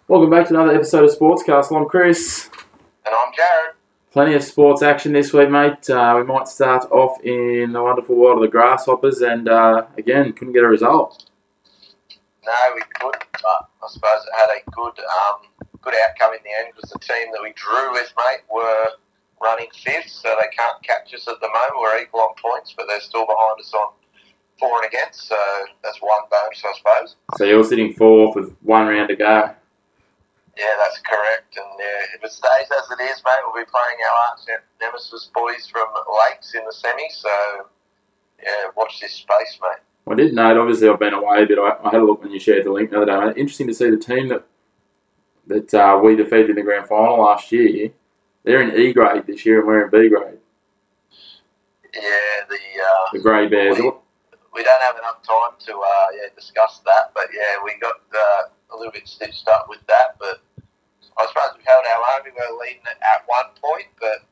Welcome back to another episode of Sportscast. I'm Chris. And I'm Jared. Plenty of sports action this week, mate. We might start off in the wonderful world of the Grasshoppers, and again, couldn't get a result. No, we couldn't, but I suppose it had a good outcome in the end because the team that we drew with, mate, were running fifth, so they can't catch us at the moment. We're equal on points, but they're still behind us on for and against, so that's one bonus, I suppose. So you're sitting fourth with one round to go. Yeah, that's correct. And if it stays as it is, mate, we'll be playing our arch nemesis boys from Lakes in the semi. So, yeah, watch this space, mate. I did note, obviously, I've been away a bit. I had a look when you shared the link the other day, mate. Interesting to see the team that we defeated in the grand final last year. They're in E grade this year, and we're in B grade. Yeah, the Grey Bears. We don't have enough time to discuss that, but yeah, we got a little bit stitched up with that. But I suppose we held our own. We were leading it at one point, but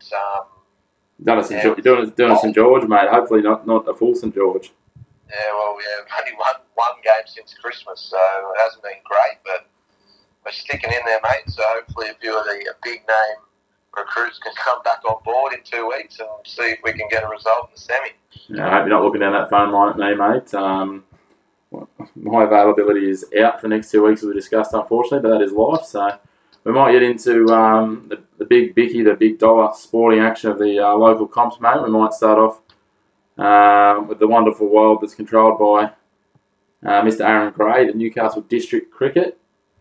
you're doing a St George, mate. Hopefully not a full St George. Yeah, well, we have only won one game since Christmas, so it hasn't been great, but we're sticking in there, mate. So hopefully a few of the big name recruits can come back on board in 2 weeks and see if we can get a result in the semi. Yeah, I hope you're not looking down that phone line at me, mate. My availability is out for the next 2 weeks, as we discussed, unfortunately, but that is life. So we might get into the big bicky, the big dollar sporting action of the local comps, mate. We might start off with the wonderful world that's controlled by Mr. Aaron Gray, the Newcastle District Cricket.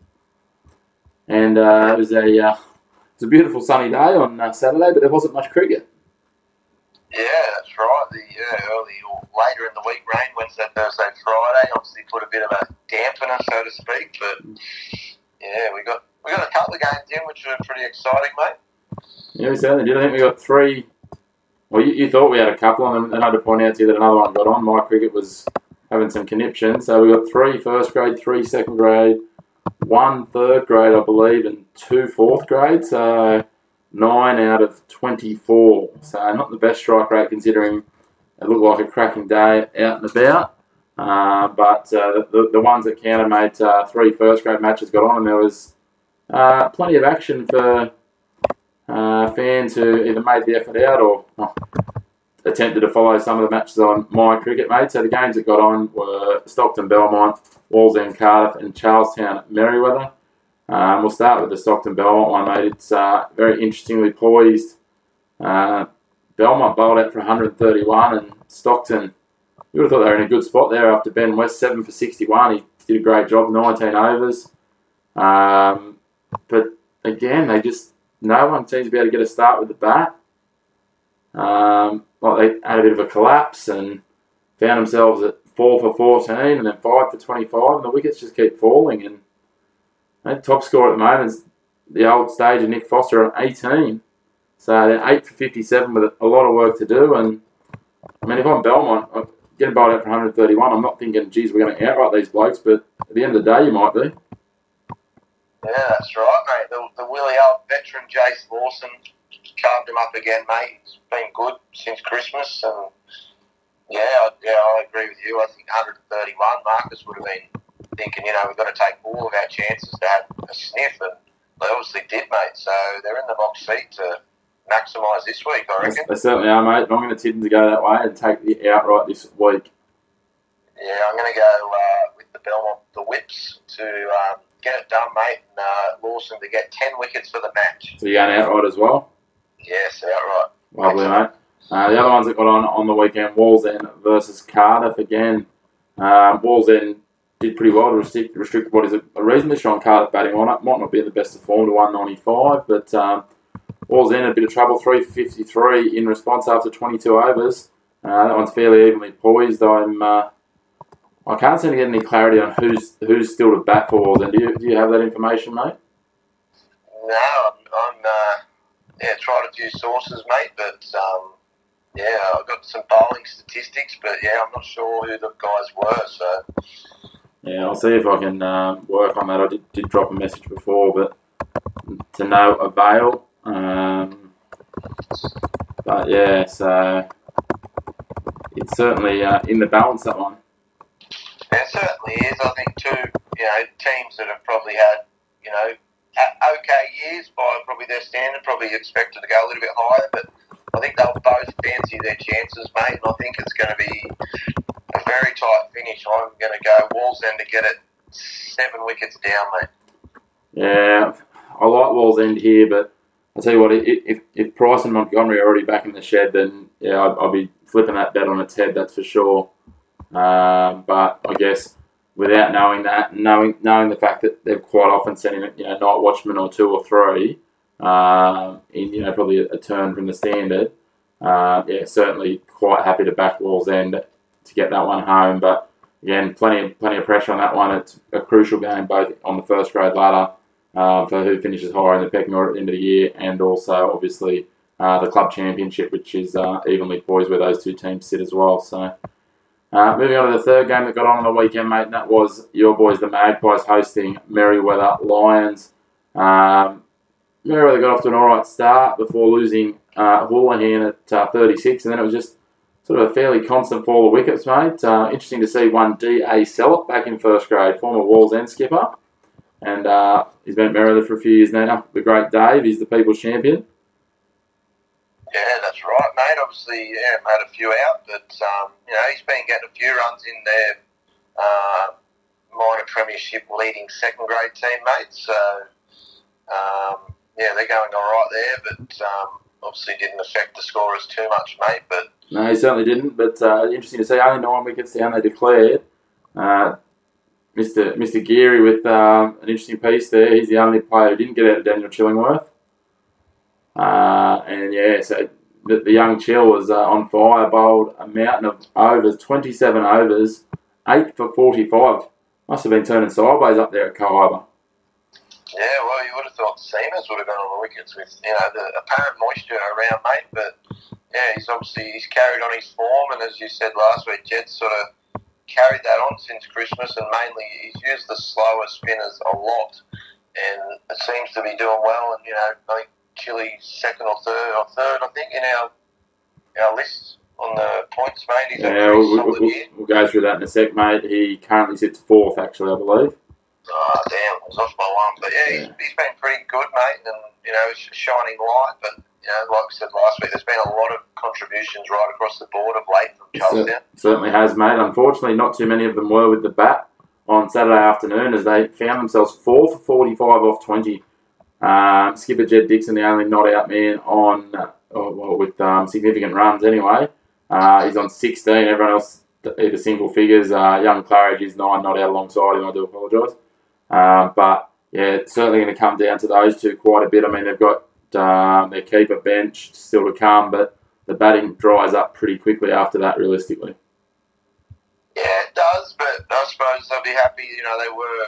And it was a beautiful sunny day on Saturday, but there wasn't much cricket. Yeah, that's right. The early or later in the week rain, Wednesday, Thursday, Friday, obviously put a bit of a dampener, so to speak. But yeah, we got a couple of games in, which are pretty exciting, mate. Yeah, we certainly did. I think we got three. Well, you thought we had a couple, and I had to point out to you that another one got on. My cricket was having some conniption, so we got 3 first grade, 3 second grade, 1 third grade, I believe, and 2 fourth grade. So 9 out of 24. So not the best strike rate considering it looked like a cracking day out and about. But the ones that counted made 3 first grade matches got on, and there was plenty of action for fans who either made the effort out or attempted to follow some of the matches on My Cricket, mate. So the games that got on were Stockton Belmont, Wallsend Cardiff, and Charlestown Merriweather. We'll start with the Stockton Belmont one, mate. It's very interestingly poised. Belmont bowled out for 131, and Stockton, you would have thought they were in a good spot there after Ben West, 7 for 61. He did a great job, 19 overs. But again, no one seems to be able to get a start with the bat. They had a bit of a collapse and found themselves at 4 for 14 and then 5 for 25, and the wickets just keep falling. And top score at the moment is the old stage of Nick Foster at 18. So they're 8 for 57 with a lot of work to do. And I mean, if I'm Belmont, I'm getting bowled out for 131. I'm not thinking, geez, we're going to outright these blokes, but at the end of the day, you might be. Yeah, that's right, mate. The Willie old veteran Jace Lawson carved him up again, mate. It's been good since Christmas, and I agree with you. I think 131, Marcus would have been thinking, we've got to take all of our chances to have a sniff, and they obviously did, mate. So they're in the box seat to maximise this week, I reckon. They certainly are, mate. I'm going to tip them to go that way and take the outright this week. Yeah, I'm going to go with the Belmont, the Whips, to get it done, mate, and Lawson to get 10 wickets for the match. So you're going outright as well? Yes, outright. Lovely, mate. The other ones that got on the weekend, Wallsend versus Cardiff again. Wallsend did pretty well to restrict what is a reasonably strong Cardiff batting lineup. Might not be in the best of form to 195, but Wallsend had a bit of trouble, 3 for 53 in response after 22 overs. That one's fairly evenly poised. I can't seem to get any clarity on who's still to bat for Wallsend. Do you have that information, mate? No, I'm tried a few sources, mate, but I've got some bowling statistics, but I'm not sure who the guys were. So yeah, I'll see if I can work on that. I did drop a message before, but to no avail. But yeah, so it's certainly in the balance, that one. It certainly is. I think two teams that have probably had okay years by probably their standard, probably expected to go a little bit higher, but I think they'll both fancy their chances, mate, and I think it's going to be a very tight finish. I'm going to go Wallsend to get it 7 wickets down, mate. Yeah, I like Wallsend here, but I'll tell you what, if Price and Montgomery are already back in the shed, then yeah, I'll be flipping that bet on its head, that's for sure. But I guess without knowing that, knowing the fact that they've quite often sent in night watchman or 2 or 3, in probably a turn from the standard. Certainly quite happy to back Wallsend to get that one home. But again, plenty of pressure on that one. It's a crucial game both on the first grade ladder for who finishes higher in the pecking order at the end of the year, and also obviously the club championship, which is evenly poised where those two teams sit as well. So. Moving on to the third game that got on the weekend, mate, and that was your boys, the Magpies, hosting Merewether Lions. Merewether got off to an alright start before losing Houlihan at 36, and then it was just sort of a fairly constant fall of wickets, mate. Interesting to see one D.A. Sellett back in first grade, former Wallsend skipper, and he's been at Merewether for a few years now. The great Dave, he's the People's Champion. Yeah, that's right, mate. Obviously, made a few out, but he's been getting a few runs in their minor premiership leading second grade team, mate. So, they're going all right there, but obviously didn't affect the scorers too much, mate. But no, he certainly didn't. But interesting to see, only 9 wickets down, they declared. Mr. Geary with an interesting piece there. He's the only player who didn't get out of Daniel Chillingworth. So the young Chill was on fire, bowled a mountain of overs, 27 overs, 8 for 45. Must have been turning sideways up there at Cohiba. Yeah, well, you would have thought Seamers would have gone on the wickets with, the apparent moisture around, mate. But, yeah, he's carried on his form, and as you said last week, Jed's sort of carried that on since Christmas, and mainly he's used the slower spinners a lot, and it seems to be doing well, and, I think Chile second or third, I think, in our list on the points, mate. He's we'll go through that in a sec, mate. He currently sits 4th, actually, I believe. Oh, damn, I was off by 1. But yeah, he's been pretty good, mate, and, he's a shining light. But, like we said last week, there's been a lot of contributions right across the board of late from Charlestown. Certainly has, mate. Unfortunately, not too many of them were with the bat on Saturday afternoon, as they found themselves 4 for 45 off 20. Skipper Jed Dixon, the only not-out man with significant runs anyway. He's on 16. Everyone else either single figures. Young Claridge is 9 not out alongside him. I do apologise. But, yeah, it's certainly going to come down to those two quite a bit. I mean, they've got their keeper bench still to come, but the batting dries up pretty quickly after that, realistically. Yeah, it does, but I suppose they'll be happy. They were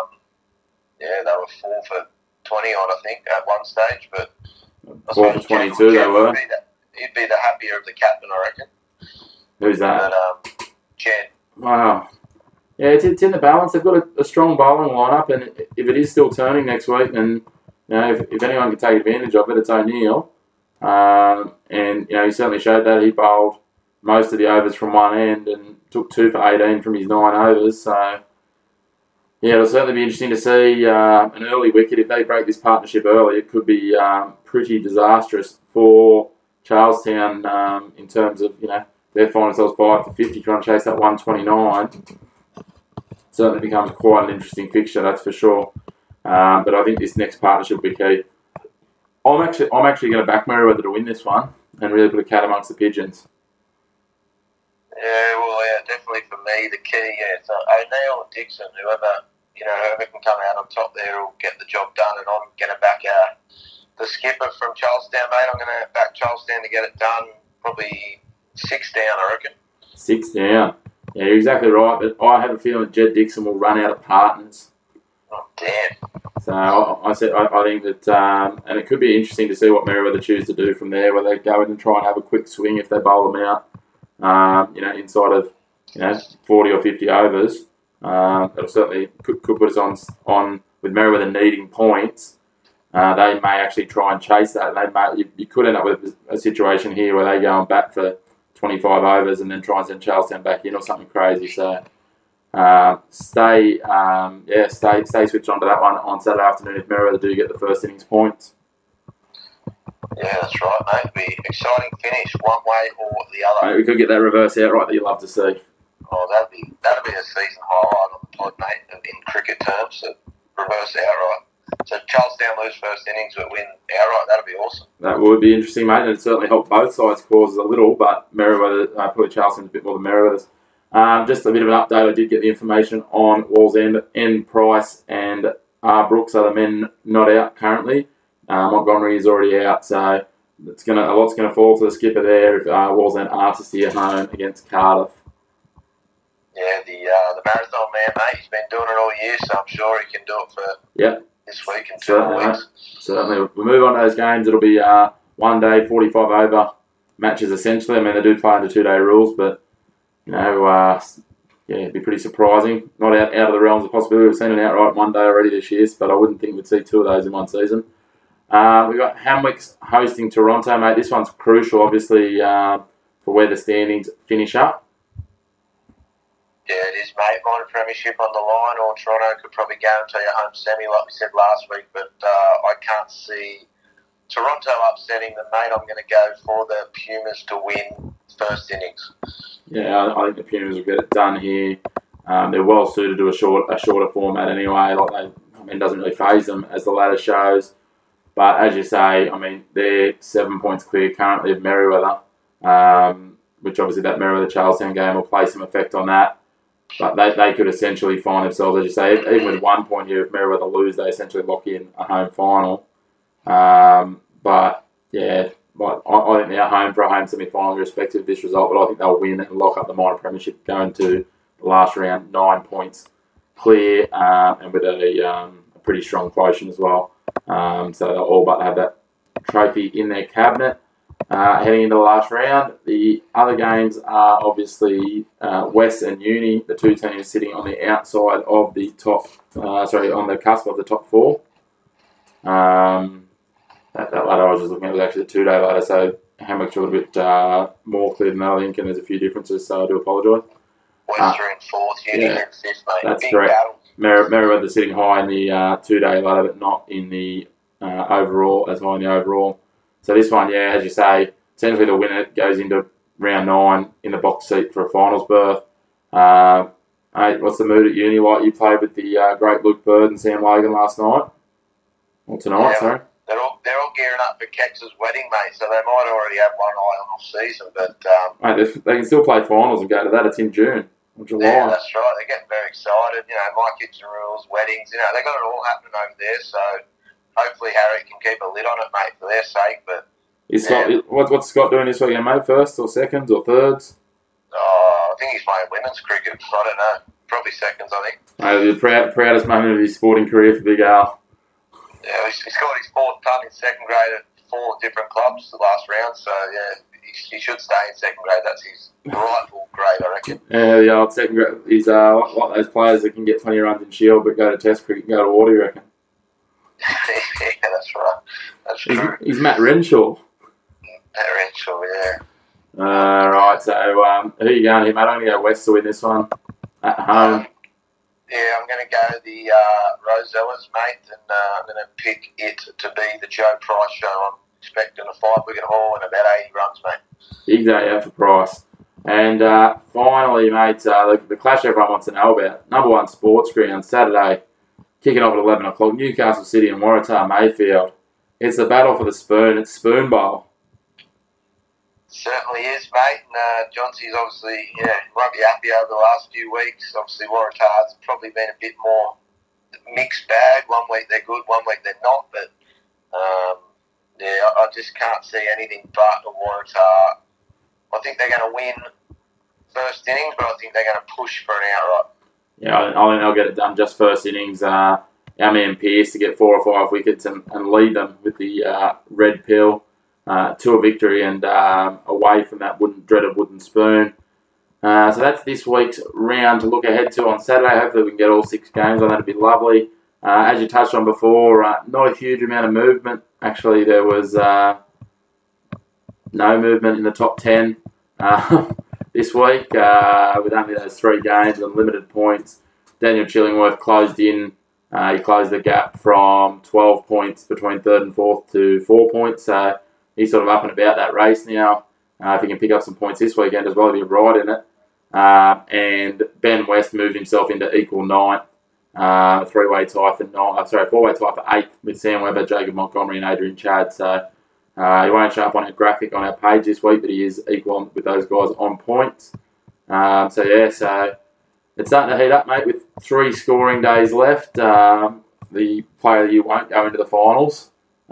4 for 20 on, I think, at one stage, but 4 for 22 they were. He'd be the happier of the captain, I reckon. Who's that? But, Jed. Wow. Yeah, it's in the balance. They've got a strong bowling lineup, and if it is still turning next week, then if anyone can take advantage of it, it's O'Neill. And he certainly showed that. He bowled most of the overs from one end and took 2 for 18 from his 9 overs. So, yeah, it'll certainly be interesting to see an early wicket. If they break this partnership early, it could be pretty disastrous for Charlestown in terms of, they find themselves 5 for 50 trying to chase that 129. Certainly becomes quite an interesting fixture, that's for sure. But I think this next partnership will be key. I'm actually going to back Merewether to win this one and really put a cat amongst the pigeons. Yeah, well, definitely for me, the key, so O'Neill and Dixon, whoever can come out on top there will get the job done, and I'm going to back the skipper from Charlestown, mate. I'm going to back Charlestown to get it done, probably 6 down, I reckon. 6 down. Yeah, you're exactly right, but I have a feeling that Jed Dixon will run out of partners. Oh, damn. So I think that, and it could be interesting to see what Merewether choose to do from there, whether they go in and try and have a quick swing if they bowl them out. Inside of 40 or 50 overs, it'll certainly could put us on with Merewether needing points. They may actually try and chase that. You could end up with a situation here where they go and bat for 25 overs and then try and send Charlestown back in or something crazy. So Stay switched on to that one on Saturday afternoon if Merewether do get the first innings points. Yeah, that's right, mate. It'll be exciting finish one way or the other. Mate, we could get that reverse outright that you love to see. Oh, that'd be a season highlight on the pod, mate, in cricket terms. Reverse outright. So Charlestown lose first innings but win outright. That'd be awesome. That would be interesting, mate, and it'd certainly help both sides' causes a little, but Merewether, probably Charleston's a bit more than Merewether's. Just a bit of an update. I did get the information on Wallsend, Price and Brooks are the men not out currently. Montgomery is already out, so a lot's going to fall to the skipper there if Wallsend are to see at home against Cardiff. Yeah, the marathon man, mate. He's been doing it all year, so I'm sure he can do it for this week and 2 more weeks. Certainly. We'll move on to those games. It'll be 1 day, 45 over matches essentially. I mean, they do play under 2-day rules, but it'd be pretty surprising. Not out of the realms of possibility. We've seen an outright 1 day already this year, but I wouldn't think we'd see 2 of those in one season. We've got Hamwicks hosting Toronto, mate. This one's crucial, obviously, for where the standings finish up. Yeah, it is, mate. Minor premiership on the line, or Toronto could probably guarantee a home semi, like we said last week, but I can't see Toronto upsetting them, mate. I'm going to go for the Pumas to win first innings. Yeah, I think the Pumas will get it done here. They're well suited to a shorter format anyway. It doesn't really faze them, as the ladder shows. But as you say, I mean, they're 7 points clear currently of Merewether, which obviously that Merewether-Charlestown game will play some effect on that. But they could essentially find themselves, as you say, even with 1 point here, if Merewether lose, they essentially lock in a home final. But yeah, I think they're home for a home semi-final irrespective of this result, but I think they'll win and lock up the minor premiership going to the last round, 9 points clear, and with a pretty strong quotient as well. So they'll all but have that trophy in their cabinet. Heading into the last round, the other games are obviously West and Uni, the two teams sitting on the outside of the on the cusp of the top 4. That ladder I was just looking at was actually a 2-day ladder, so Hamwick's a little bit more clear than I think, and there's a few differences, so I do apologise. West are in 4th, Uni in 5th, mate. That's big correct. battle. Merewether sitting high in the 2-day ladder, but not in the overall, as high in the overall. So this one, yeah, as you say, essentially the winner goes into round 9 in the box seat for a finals berth. Mate, what's the mood at Uni like? You played with the great Luke Bird and Sam Logan last night. Or tonight, sorry. They're all gearing up for Kex's wedding, mate, so they might already have one eye on off-season, but... mate, they can still play finals and go to that. It's in June or July. Yeah, that's right. They're getting very excited. My kitchen rules, weddings, they got it all happening over there, so... Hopefully Harry can keep a lid on it, mate, for their sake. But what's Scott doing this weekend, mate? First or seconds or thirds? I think he's playing women's cricket. I don't know. Probably seconds, I think. Mate, the proudest moment of his sporting career for Big Al. Yeah, he scored his 4th ton in 2nd grade at 4 different clubs the last round. So yeah, he should stay in 2nd grade. That's his rightful grade, I reckon. Yeah, the old 2nd grade. He's like those players that can get 20 runs in Shield but go to Test cricket and go to water, you reckon? Yeah, that's right. That's true. He's Matt Renshaw. Matt Renshaw, yeah. Right, so who are you going here, mate? I'm going to go West to win this one at home. I'm going to go the Rosellas, mate, and I'm going to pick it to be the Joe Price show. I'm expecting a 5-wicket haul and about 80 runs, mate. Big day out for Price. And finally, mate, the clash everyone wants to know about. Number 1 sports ground, Saturday. Kicking off at 11 o'clock, Newcastle City and Waratah Mayfield. It's the battle for the spoon. It's Spoon Bowl. Certainly is, mate. And Johnson's obviously, won't be happy over the last few weeks. Obviously, Waratah's probably been a bit more mixed bag. 1 week they're good, 1 week they're not. But, I just can't see anything but a Waratah. I think they're going to win first innings, but I think they're going to push for an outright. Yeah, I think they'll get it done just first innings. Our man Pearce to get 4 or 5 wickets and lead them with the red pill to a victory and away from that dreaded wooden spoon. So that's this week's round to look ahead to on Saturday. Hopefully we can get all 6 games on. That'd be lovely. As you touched on before, not a huge amount of movement. Actually, there was no movement in the top 10. this week with only those 3 games and limited points. Daniel Chillingworth closed in. He closed the gap from 12 points between 3rd and 4th to 4 points. So he's sort of up and about that race now. If he can pick up some points this weekend as well, he'll be right in it. And Ben West moved himself into equal 9th. 4-way tie for 8th with Sam Webber, Jacob Montgomery and Adrian Chad. So he won't show up on our graphic on our page this week, but he is equal with those guys on points. So it's starting to heat up, mate, with 3 scoring days left. The player of the year won't go into the finals.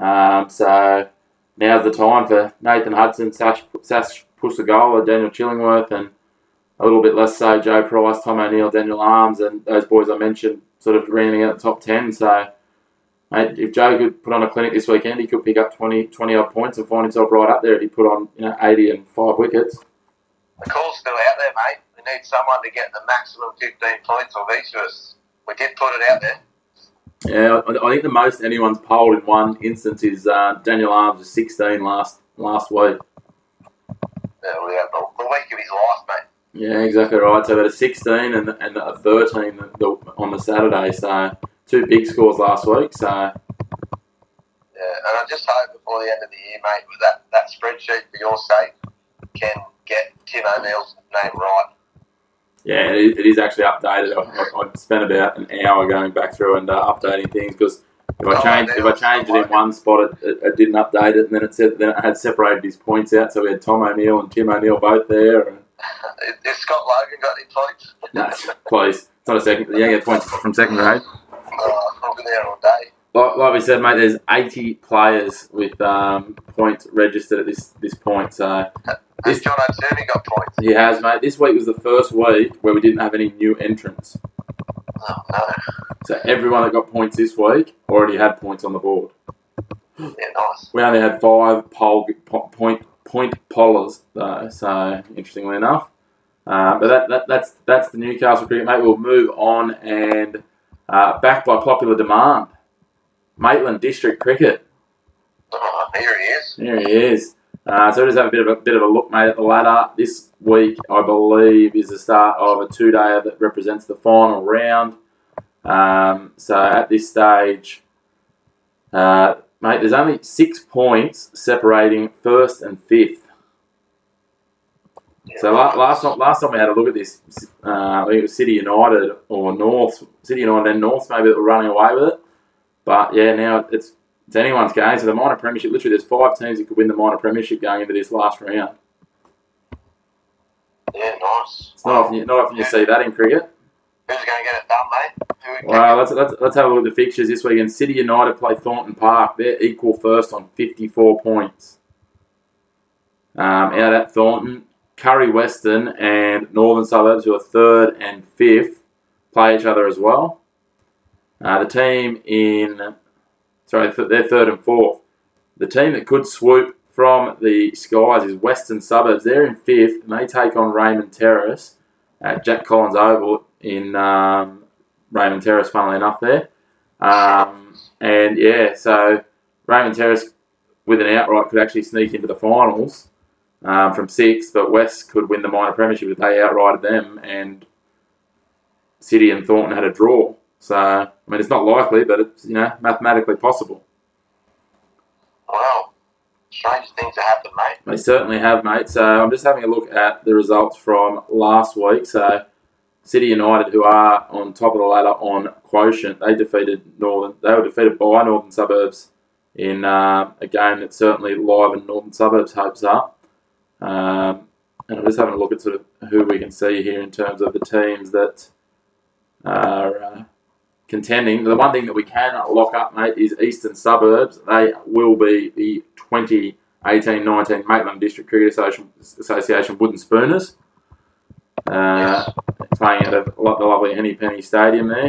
So now's the time for Nathan Hudson, Sash Pusagola, Daniel Chillingworth, and a little bit less so Joe Price, Tom O'Neill, Daniel Arms, and those boys I mentioned sort of rounding out the top 10. So, mate, if Joe could put on a clinic this weekend, he could pick up 20 odd points and find himself right up there if he put on 80 and 5 wickets. The call's still out there, mate. We need someone to get the maximum 15 points of each of us. We did put it out there. Yeah, I think the most anyone's polled in one instance is Daniel Arms was 16 last week. Yeah, the week of his life, mate. Yeah, exactly right. So about a 16 and a 13 on the Saturday. So 2 big scores last week. So yeah, and I just hope before the end of the year, mate, with that spreadsheet for your sake, can get Tim O'Neill's name right. Yeah, it is actually updated. I spent about an hour going back through and updating things because if I changed it in one spot, it didn't update it, and then it had separated his points out. So we had Tom O'Neill and Tim O'Neill both there. Has Scott Logan got any points? No, please. It's not a second. You don't get points from second grade. I've been there all day. Like we said, mate, there's 80 players with points registered at this point. So Has John O'Toole got points? He has, mate. This week was the first week where we didn't have any new entrants. Oh, no. So everyone that got points this week already had points on the board. Yeah, nice. We only had 5 point pollers, though. So interestingly enough, but that's the Newcastle cricket, mate. We'll move on and backed by popular demand, Maitland District Cricket. Oh, here he is. Here he is. So we'll just have a bit of a look, mate, at the ladder. This week, I believe, is the start of a 2-dayer that represents the final round. So at this stage, mate, there's only 6 points separating 1st and 5th. Yeah, So last time we had a look at this, I think it was City United or North, City United and North maybe that were running away with it. But yeah, now it's anyone's game. So the minor premiership, literally, there's 5 teams that could win the minor premiership going into this last round. Yeah, nice. It's not often you see that in cricket. Who's going to get it done, mate? Well, let's have a look at the fixtures this weekend. City United play Thornton Park. They're equal first on 54 points. Out at Thornton, Curry Western and Northern Suburbs, who are 3rd and 5th, play each other as well. They're 3rd and 4th. The team that could swoop from the skies is Western Suburbs. They're in 5th, and they take on Raymond Terrace at Jack Collins Oval in Raymond Terrace, funnily enough, there. And yeah, so Raymond Terrace with an outright could actually sneak into the finals from 6th, but West could win the minor premiership if they outrighted them, and City and Thornton had a draw. So, I mean, it's not likely, but it's, mathematically possible. Wow. Strange things have happened, mate. They certainly have, mate. So, I'm just having a look at the results from last week. So, City United, who are on top of the ladder on quotient, they were defeated by Northern Suburbs in a game that certainly livened Northern Suburbs' hopes up. And I'm just having a look at sort of who we can see here in terms of the teams that are contending. The one thing that we can lock up, mate, is Eastern Suburbs. They will be the 2018-19 Maitland District Cricket Association Wooden Spooners. Playing at the lovely Henny Penny Stadium there.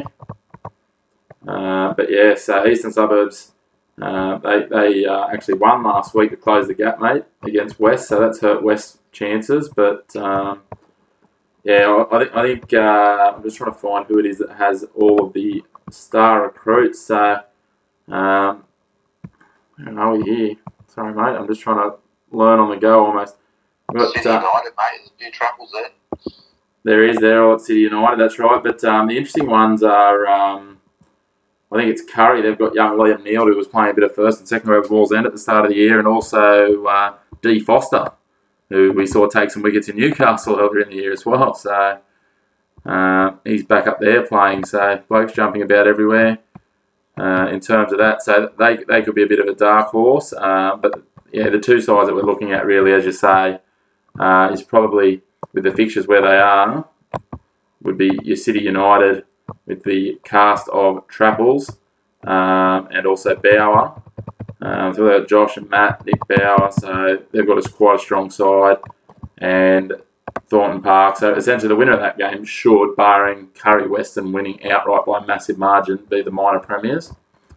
But yeah, so Eastern Suburbs, they actually won last week to close the gap, mate, against West. So that's hurt West's chances. But yeah, I think I'm just trying to find who it is that has all of the star recruits. So, where are we here? Sorry, mate. I'm just trying to learn on the go almost. But, City United, mate. There's a few troubles there. They're all at City United, that's right. But the interesting ones are, I think it's Curry. They've got young Liam Neal, who was playing a bit of first and second grade with Wallsend at the start of the year, and also D. Foster, who we saw take some wickets in Newcastle earlier in the year as well. So he's back up there playing. So blokes jumping about everywhere in terms of that. So they could be a bit of a dark horse. But yeah, the two sides that we're looking at really, as you say, is probably with the fixtures where they are, would be your City United with the cast of Trapples and also Bower. So they've got Josh and Matt, Nick Bower, so they've got quite a strong side. And Thornton Park. So essentially the winner of that game should, barring Curry Western winning outright by a massive margin, be the minor premiers.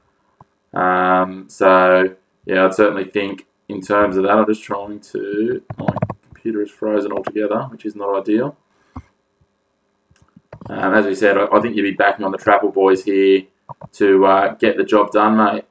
So yeah, I'd certainly think in terms of that, I'm just trying to... My computer is frozen altogether, which is not ideal. As we said, I think you'd be backing on the Trapple boys here to get the job done, mate.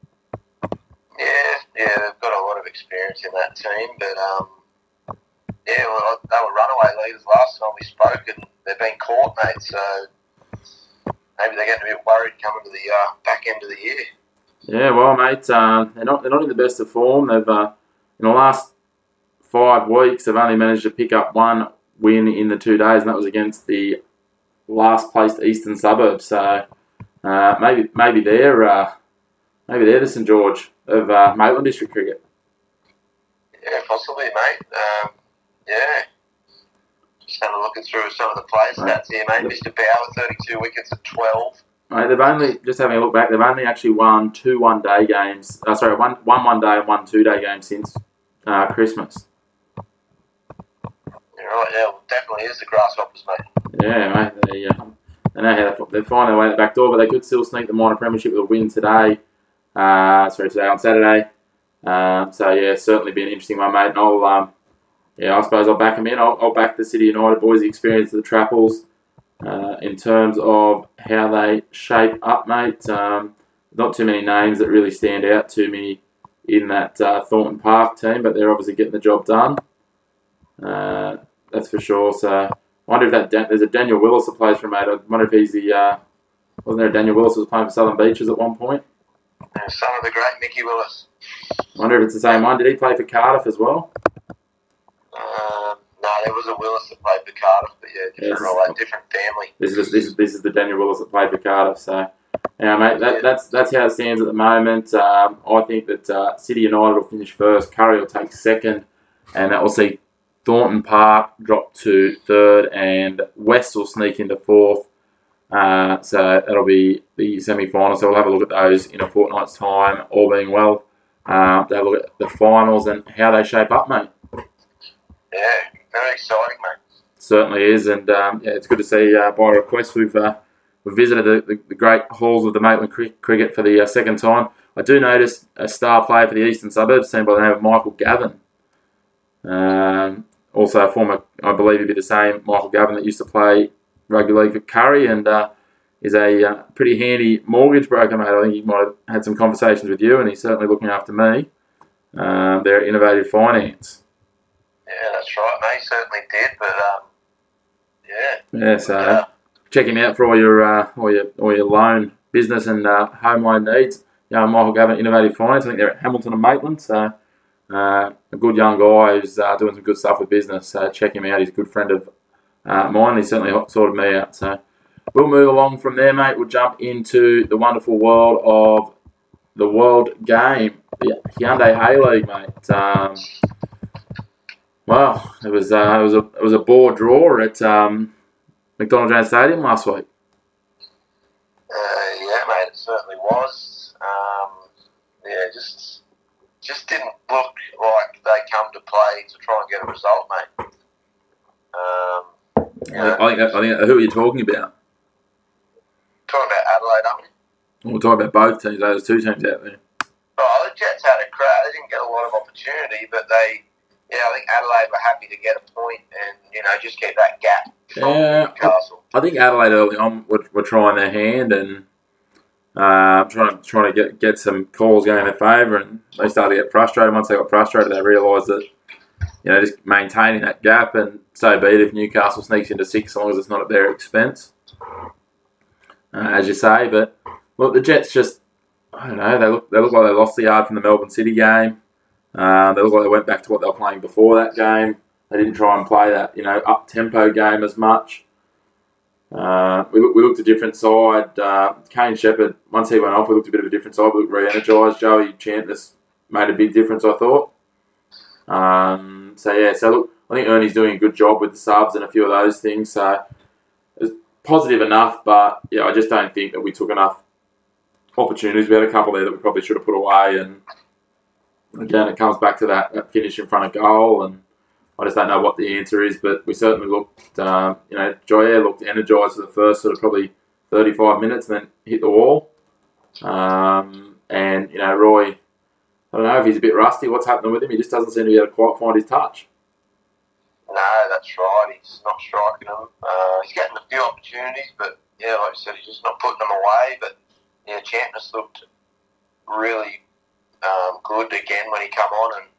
Yeah, they've got a lot of experience in that team, but yeah, well, they were runaway leaders last time we spoke, and they've been caught, mate. So maybe they're getting a bit worried coming to the back end of the year. Yeah, well, mate, they're not in the best of form. They've in the last 5 weeks, they've only managed to pick up one win in the 2 days, and that was against the last placed Eastern Suburbs. So maybe they're the St George of Maitland District Cricket. Yeah, possibly, mate. Yeah. Just having a look through some of the players' stats here, mate. Mr. Bower, 32 wickets at 12. Mate, they've only, just having a look back, they've only actually won 2 one-day games. One one-day and 1 2-day games since Christmas. You're right, yeah, well, definitely is the Grasshoppers, mate. Yeah, mate. They know how they're finding their way at the back door, but they could still sneak the minor premiership with a win today. Today on Saturday. So yeah, certainly be an interesting one, mate. And I suppose I'll back them in. I'll back the City United boys' experience of the Trapples in terms of how they shape up, mate. Not too many names that really stand out to me in that Thornton Park team, but they're obviously getting the job done. That's for sure. So I wonder if there's a Daniel Willis that plays for, mate. I wonder if he's the... wasn't there a Daniel Willis who was playing for Southern Beaches at one point? Son of the great Mickey Willis. I wonder if it's the same one. Did he play for Cardiff as well? No, there was a Willis that played for Cardiff, but yeah, different family. This is the Daniel Willis that played for Cardiff. So, yeah, mate, that's how it stands at the moment. I think that City United will finish first, Curry will take second, and that will see Thornton Park drop to third, and West will sneak into fourth. So that'll be the semi-final. So we'll have a look at those in a fortnight's time, all being well. To have a look at the finals and how they shape up, mate. Yeah, very exciting, mate. Certainly is, and it's good to see. By request, we've visited the great halls of the Maitland Cricket for the second time. I do notice a star player for the Eastern Suburbs, seen by the name of Michael Gavin. Also a former, I believe he'd be the same Michael Gavin that used to play rugby league for Curry, and is a pretty handy mortgage broker, mate. I think he might have had some conversations with you, and he's certainly looking after me. They're Innovative Finance. Yeah, that's right, mate. He certainly did, but yeah. So check him out for all your loan, business, and home loan needs. Michael Gavin, Innovative Finance. I think they're at Hamilton and Maitland. So a good young guy who's doing some good stuff with business. So check him out. He's a good friend of mine. He certainly sorted me out. So we'll move along from there, mate. We'll jump into the wonderful world of the World Game, the Hyundai A-League, mate. Well, it was a bore draw at McDonald Jones Stadium last week. Yeah, mate, it certainly was. Just didn't look like they come to play to try and get a result, mate. I think who are you talking about? Talking about Adelaide, aren't we? We're talking about both teams. There's 2 teams out there. Oh, the Jets had a crack. They didn't get a lot of opportunity, but I think Adelaide were happy to get a point and, just get that gap from Newcastle. I think Adelaide early on were trying their hand and trying to get some calls going in their favour, and they started to get frustrated. Once they got frustrated, they realised that just maintaining that gap, and so be it if Newcastle sneaks into 6, as long as it's not at their expense, as you say. But look, the Jets just, I don't know, they look like they lost the yard from the Melbourne City game. They look like they went back to what they were playing before that game. They didn't try and play that, up-tempo game as much. We looked a different side. Kane Shepherd, once he went off, we looked a bit of a different side. We looked re-energised. Joey Chantness made a big difference, I thought. So look, I think Ernie's doing a good job with the subs and a few of those things. So it was positive enough, but I just don't think that we took enough opportunities. We had a couple there that we probably should have put away, and again, it comes back to that finish in front of goal, and I just don't know what the answer is, but we certainly looked, Joyer looked energised for the first sort of probably 35 minutes and then hit the wall. Roy, I don't know if he's a bit rusty. What's happening with him? He just doesn't seem to be able to quite find his touch. No, that's right. He's not striking them. He's getting a few opportunities, but like you said, he's just not putting them away. But Champness looked really good again when he come on, and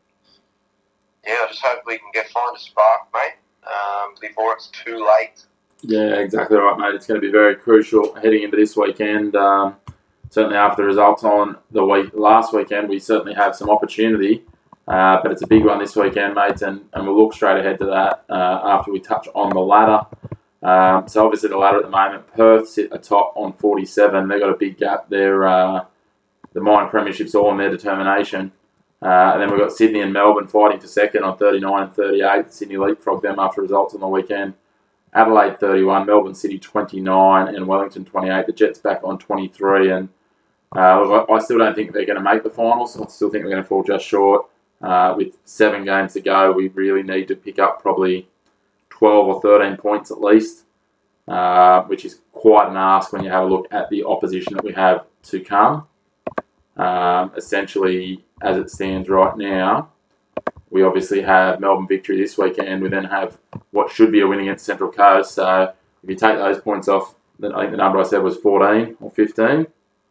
I just hope we can find a spark, mate, before it's too late. Yeah, exactly right, mate. It's going to be very crucial heading into this weekend. Certainly after the results on the last weekend, we certainly have some opportunity. But it's a big one this weekend, mate, and we'll look straight ahead to that after we touch on the ladder. So obviously the ladder at the moment, Perth sit atop on 47. They've got a big gap there. The minor premierships all on their determination. And then we've got Sydney and Melbourne fighting for second on 39 and 38. Sydney leapfrogged them after results on the weekend. Adelaide 31, Melbourne City 29, and Wellington 28. The Jets back on 23. And I still don't think they're going to make the finals. I still think they're going to fall just short. With 7 games to go, we really need to pick up probably 12 or 13 points at least, which is quite an ask when you have a look at the opposition that we have to come. Essentially, as it stands right now, we obviously have Melbourne victory this weekend. We then have what should be a win against Central Coast. So if you take those points off, then I think the number I said was 14 or 15.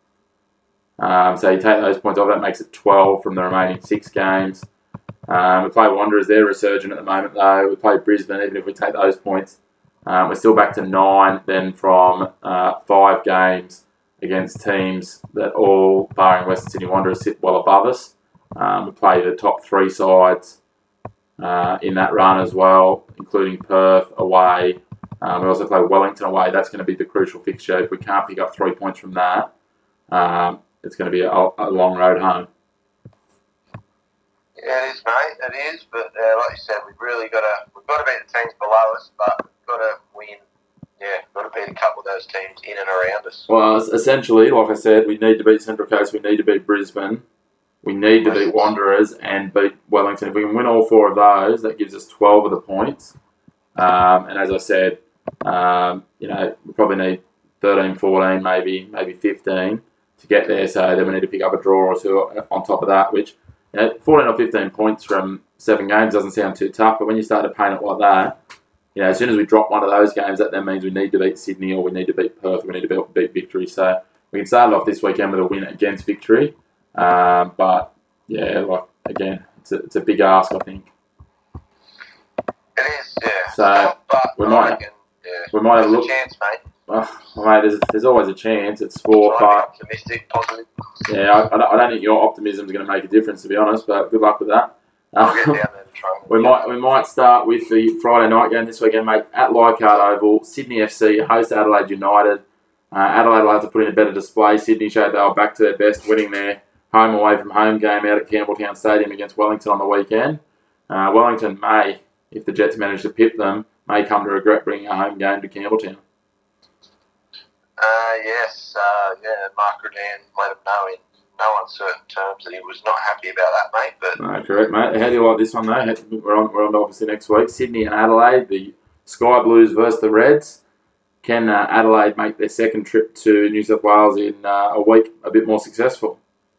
So you take those points off, that makes it 12 from the remaining 6 games. We play Wanderers, they're resurgent at the moment though. We play Brisbane, even if we take those points. We're still back to 9 then from 5 games against teams that all, barring Western Sydney Wanderers, sit well above us. We play the top 3 sides in that run as well, including Perth away. We also play Wellington away. That's going to be the crucial fixture. If we can't pick up 3 points from that, it's going to be a long road home. Yeah, it is, mate. It is, but like you said, we've got to beat the teams below us, but we've got to win. Yeah, got to beat a couple of those teams in and around us. Well, essentially, like I said, we need to beat Central Coast. We need to beat Brisbane. We need to beat Wanderers and beat Wellington. If we can win all 4 of those, that gives us 12 of the points. And as I said, we probably need 13, 14, maybe 15 to get there. So then we need to pick up a draw or 2 on top of that, which 14 or 15 points from 7 games doesn't sound too tough. But when you start to paint it like that, as soon as we drop one of those games, that then means we need to beat Sydney or we need to beat Perth or we need to beat Victory. So we can start off this weekend with a win against Victory. But again, it's a big ask, I think. It is, yeah. So we might have a look. Chance, mate. Mate, there's always a chance. It's sport, but optimistic, positive. Yeah, I don't think your optimism is going to make a difference, to be honest. But good luck with that. I'll get down there to try. We might start with the Friday night game this weekend, mate. At Leichhardt Oval, Sydney FC host Adelaide United. Adelaide will have to put in a better display. Sydney showed they were back to their best, winning their home away from home game out at Campbelltown Stadium against Wellington on the weekend. Wellington may, if the Jets manage to pip them, may come to regret bringing a home game to Campbelltown. Yes, Mark Redan let him know in no uncertain terms that he was not happy about that, mate. But no, correct, mate. How do you like this one, though? We're on to obviously next week. Sydney and Adelaide, the Sky Blues versus the Reds. Can Adelaide make their second trip to New South Wales in a week a bit more successful?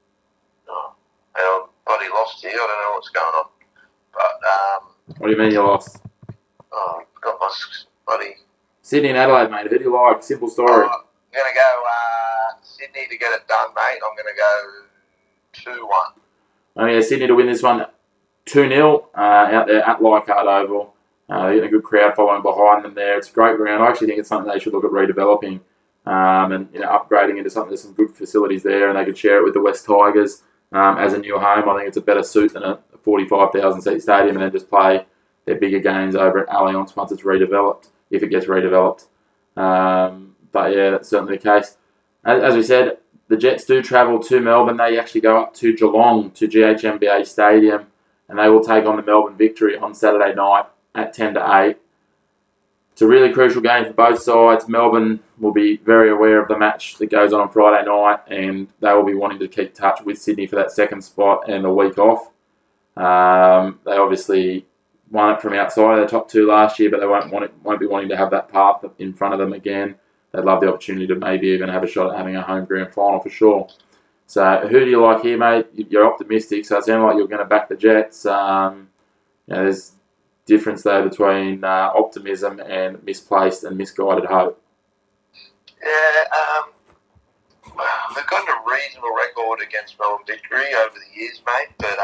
Bloody lost here. I don't know what's going on. But what do you mean you lost? Got my bloody Sydney and Adelaide, mate. Who do you like? Simple story. I'm going to go Sydney to get it done, mate. I'm going to go 2-1. Sydney to win this one 2-0 out there at Leichhardt Oval. They're getting a good crowd following behind them there. It's a great ground. I actually think it's something they should look at redeveloping and upgrading into something. There's some good facilities there, and they could share it with the West Tigers as a new home. I think it's a better suit than a 45,000 seat stadium, and then just play their bigger games over at Allianz once it's redeveloped, if it gets redeveloped. But yeah, that's certainly the case. As we said, the Jets do travel to Melbourne. They actually go up to Geelong to GHMBA Stadium, and they will take on the Melbourne Victory on Saturday night at 10 to 8. It's a really crucial game for both sides. Melbourne will be very aware of the match that goes on Friday night, and they will be wanting to keep touch with Sydney for that second spot and the week off. They obviously won it from outside of the top two last year, but they won't be wanting to have that path in front of them again. They'd love the opportunity to maybe even have a shot at having a home grand final for sure. So who do you like here, mate? You're optimistic, so it sounds like you're going to back the Jets. There's difference there between optimism and misplaced and misguided hope. Yeah, they've gotten a reasonable record against Melbourne Victory over the years, mate. But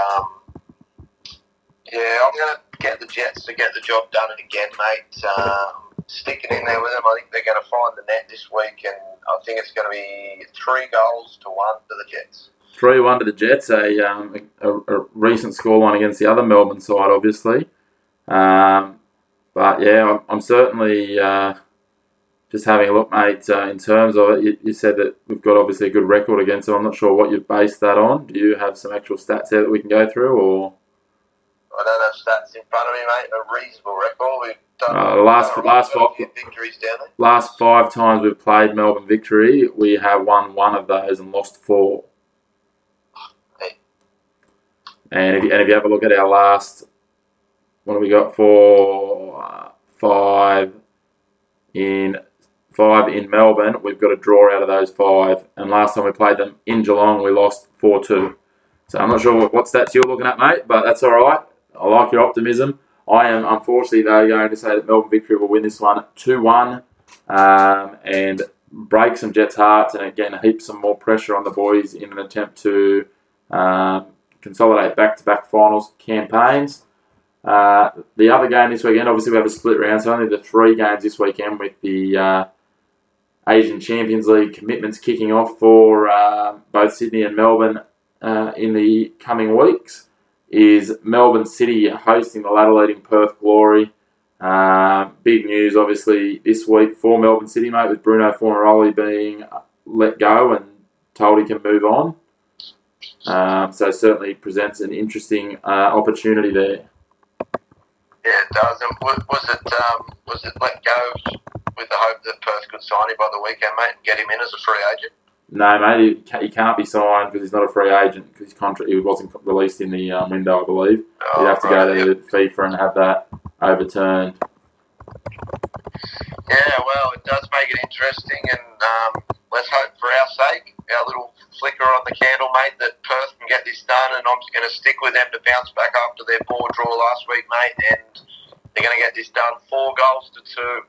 I'm going to get the Jets to get the job done again, mate. Sticking in there with them, I think they're going to find the net this week, and I think it's going to be 3-1 to the Jets. 3-1 to the Jets, a recent scoreline against the other Melbourne side, obviously. But yeah, I'm certainly just having a look, mate. In terms of it, you said that we've got obviously a good record against them. I'm not sure what you've based that on. Do you have some actual stats there that we can go through, or? I don't have stats in front of me, mate. A reasonable record. We've done last 5 times we've played Melbourne Victory, we have won 1 of those and lost 4. Hey. And if you have a look at our last, what have we got for 5 in Melbourne? We've got a draw out of those 5, and last time we played them in Geelong, we lost 4-2. So I'm not sure what stats you're looking at, mate, but that's all right. I like your optimism. I am, unfortunately, though, going to say that Melbourne Victory will win this one 2-1 and break some Jets' hearts, and again heap some more pressure on the boys in an attempt to consolidate back-to-back finals campaigns. The other game this weekend, obviously we have a split round, so only the 3 games this weekend with the Asian Champions League commitments kicking off for both Sydney and Melbourne in the coming weeks, is Melbourne City hosting the ladder-leading Perth Glory. Big news, obviously, this week for Melbourne City, mate, with Bruno Fornaroli being let go and told he can move on. So certainly presents an interesting opportunity there. Yeah, it does. And was it let go with the hope that Perth could sign him by the weekend, mate, and get him in as a free agent? No, mate, he can't be signed because he's not a free agent, because his contract, he wasn't released in the window, I believe. He'd have to go to FIFA and have that overturned. Yeah, well, it does make it interesting, and let's hope for our sake, our little flicker on the candle, mate, that Perth can get this done, and I'm going to stick with them to bounce back after their poor draw last week, mate, and they're going to get this done 4-2.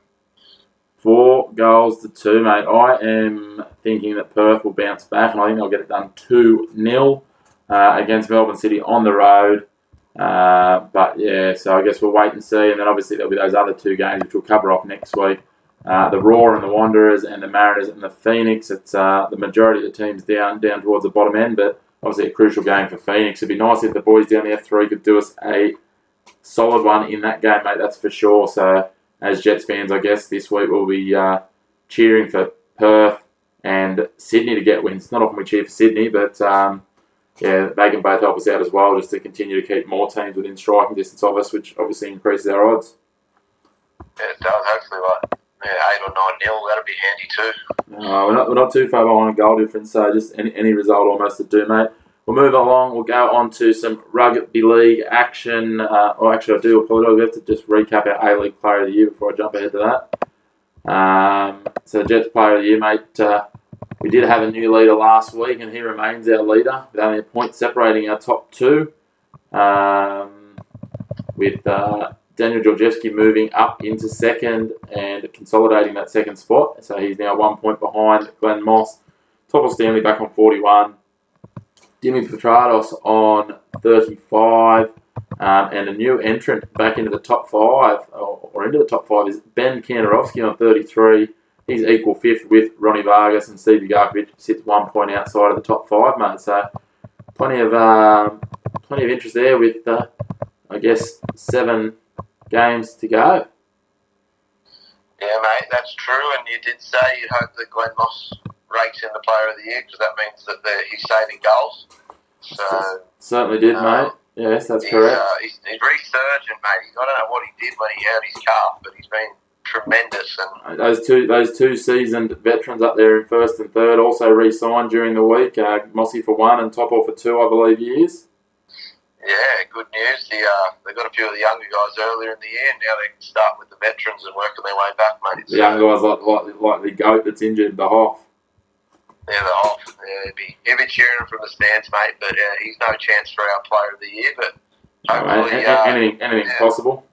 4-2, mate. I am thinking that Perth will bounce back, and I think they'll get it done 2-0 against Melbourne City on the road. But yeah, so I guess we'll wait and see. And then obviously there'll be those other 2 games which we'll cover off next week. The Roar and the Wanderers, and the Mariners and the Phoenix. It's the majority of the teams down towards the bottom end, but obviously a crucial game for Phoenix. It'd be nice if the boys down the F3 could do us a solid one in that game, mate. That's for sure. So as Jets fans, I guess this week we'll be cheering for Perth and Sydney to get wins. Not often we cheer for Sydney, but yeah, they can both help us out as well, just to continue to keep more teams within striking distance of us, which obviously increases our odds. Yeah, it does. Hopefully, 8 or 9-0, that'll be handy too. We're not too far behind goal difference, so just any result almost to do, mate. We'll move along. We'll go on to some Rugby League action. Actually, I do apologise. We have to just recap our A-League Player of the Year before I jump ahead to that. So Jets Player of the Year, mate. We did have a new leader last week, and he remains our leader, with only a point separating our top 2. With Daniel Georgievski moving up into second and consolidating that second spot. So he's now 1 point behind Glenn Moss. Topple Stanley back on 41. Dimi Petrados on 35. And a new entrant back into the top five, or into the top five, is Ben Kandarovsky on 33. He's equal fifth with Ronnie Vargas, and Stevie Garkovic sits 1 point outside of the top five, mate. So plenty of interest there with, I guess, 7 games to go. Yeah, mate, that's true. And you did say you hope that Glenn Moss rakes in the Player of the Year, because that means that he's saving goals. So certainly did, mate. Yes, that's correct. He's resurgent, mate. I don't know what he did when he hurt his calf, but he's been tremendous. And those two seasoned veterans up there in first and third also re-signed during the week. Mossy for 1 and Topol for 2, I believe, years. Yeah, good news. They got a few of the younger guys earlier in the year, and now they can start with the veterans and working their way back, mate. The young guys like the goat that's injured, the Hoff. Yeah, the Hoff. Yeah, he'll be cheering from the stands, mate. But he's no chance for our Player of the Year. But hopefully, anything's possible.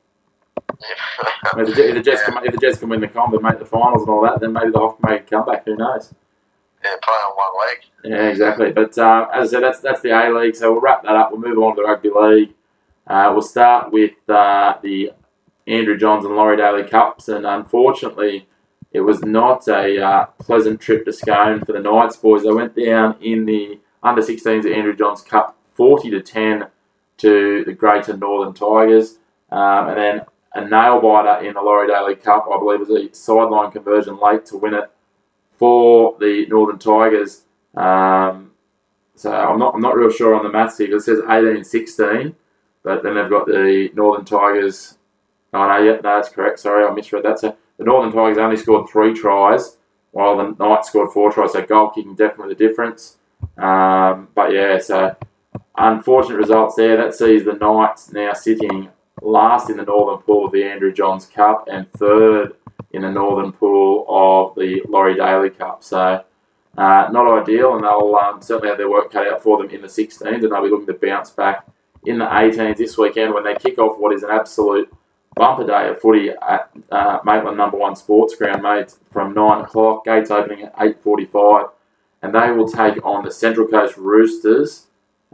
If the Jets can win the comp and make the finals and all that, then maybe the Hoff can make a comeback. Who knows? Yeah, play on one leg. Yeah, exactly. But as I said, that's the A-League. So we'll wrap that up. We'll move on to the Rugby League. We'll start with the Andrew Johns and Laurie Daly Cups, and unfortunately, it was not a pleasant trip to Scone for the Knights boys. They went down in the under-16s at Andrew Johns Cup, 40-10 to the Greater Northern Tigers, and then a nail-biter in the Laurie Daly Cup. I believe it was a sideline conversion late to win it for the Northern Tigers. So I'm not real sure on the maths here, because it says 18-16, but then they've got the Northern Tigers. Oh, no, that's correct. Sorry, I misread that. So the Northern Tigers only scored 3 tries, while the Knights scored 4 tries. So goal kicking definitely the difference. But yeah, so unfortunate results there. That sees the Knights now sitting last in the Northern pool of the Andrew Johns Cup and third in the Northern pool of the Laurie Daly Cup. So not ideal, and they'll certainly have their work cut out for them in the 16s, and they'll be looking to bounce back in the 18s this weekend when they kick off what is an absolute bumper day of footy at Maitland No. 1 Sports Ground, mate, from 9 o'clock. Gates opening at 8:45, and they will take on the Central Coast Roosters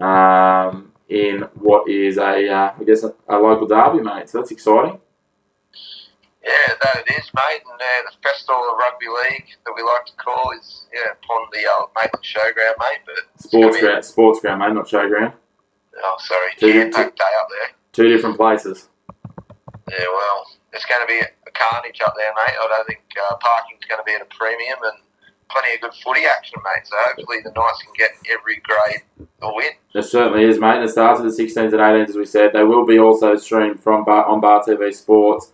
in what is a local derby, mate. So that's exciting. Yeah, that it is, mate. And the festival of rugby league that we like to call is upon the Maitland Showground, mate. But sports ground, mate, not showground. Oh, sorry, jam-packed day up there. 2 different places. Yeah, well, it's going to be a carnage up there, mate. I don't think parking's going to be at a premium, and plenty of good footy action, mate. So hopefully the Knights can get every grade a win. There certainly is, mate. It starts with the 16s and 18s, as we said. They will be also streamed on Bar TV Sports.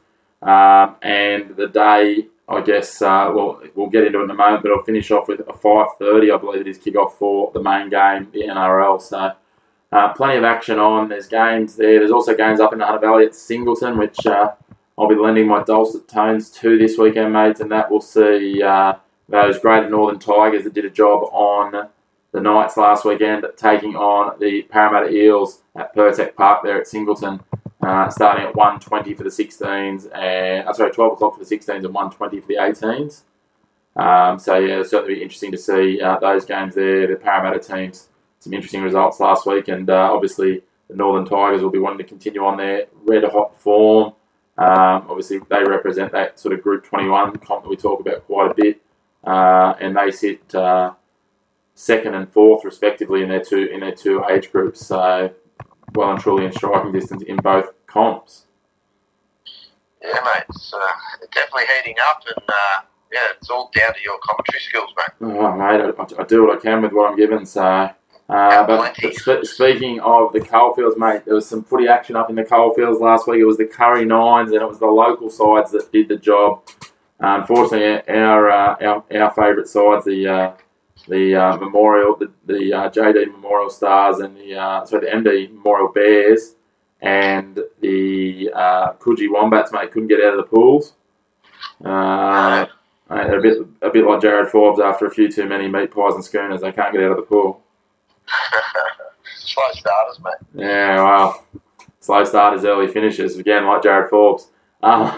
And the day, I guess, we'll get into it in a moment, but I'll finish off with a 5:30, I believe it is, kick-off for the main game, the NRL. So plenty of action on. There's games there. There's also games up in the Hunter Valley at Singleton, which I'll be lending my dulcet tones to this weekend, mates, and that will see those Greater Northern Tigers that did a job on the Knights last weekend taking on the Parramatta Eels at Pertec Park there at Singleton. Starting at 1:20 for the 16s, 12 o'clock for the 16s and 1:20 for the 18s. So yeah, it'll certainly be interesting to see those games there. The Parramatta teams, some interesting results last week, and obviously the Northern Tigers will be wanting to continue on their red-hot form. Obviously, they represent that sort of Group 21 comp that we talk about quite a bit, and they sit 2nd and 4th respectively in their two age groups. So well and truly in striking distance in both comps. Yeah, mate, it's definitely heating up, and it's all down to your commentary skills, mate. Oh, mate, I do what I can with what I'm given. So, but speaking of the Coalfields, mate, there was some footy action up in the Coalfields last week. It was the Curry Nines, and it was the local sides that did the job. Unfortunately, our favourite sides, the Memorial, the JD Memorial Stars, and the MD Memorial Bears, and the Coogee Wombats, mate, couldn't get out of the pools. A bit like Jared Forbes after a few too many meat pies and schooners. They can't get out of the pool. Slow starters, mate. Yeah, well, slow starters, early finishes. Again, like Jared Forbes. But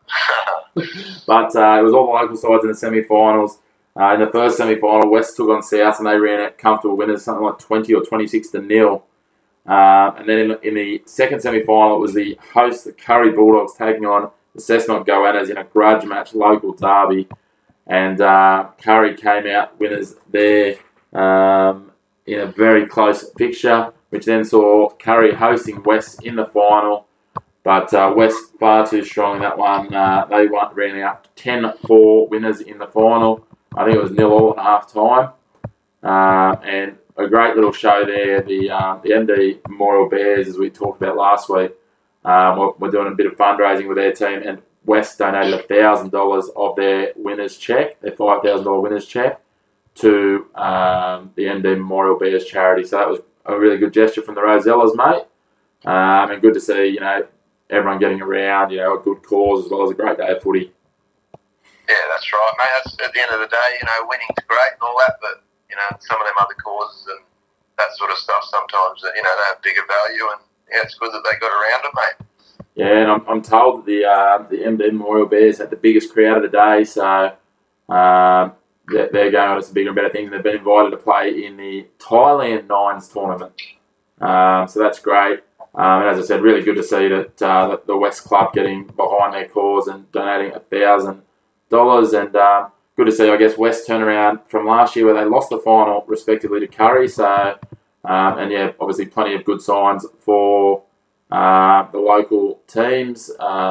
it was all the local sides in the semi-finals. In the first semi-final, West took on South, and they ran out comfortable winners, something like 20 or 26-0. And then in the second semi-final, it was the host, the Curry Bulldogs, taking on the Cessnock Goannas in a grudge match, local derby. And Curry came out winners there in a very close fixture, which then saw Curry hosting West in the final. But West far too strong in that one. They ran out 10-4 winners in the final. I think it was 0-0 at half-time. And a great little show there. The MD Memorial Bears, as we talked about last week, we're doing a bit of fundraising with their team, and West donated $1,000 of their winner's check, their $5,000 winner's check, to the MD Memorial Bears charity. So that was a really good gesture from the Rosellas, mate. And good to see, everyone getting around, a good cause as well as a great day of footy. Yeah, that's right, mate. That's, at the end of the day, winning's great and all that, but, some of them other causes and that sort of stuff sometimes, they have bigger value, and it's good that they got around it, mate. Yeah, and I'm told that the MD Memorial Bears had the biggest crowd of the day, so they're going on to some bigger and better things. They've been invited to play in the Thailand Nines tournament, so that's great. And as I said, really good to see that the West Club getting behind their cause and donating $1,000, and good to see, I guess, West turn around from last year where they lost the final respectively to Curry. So, obviously plenty of good signs for the local teams.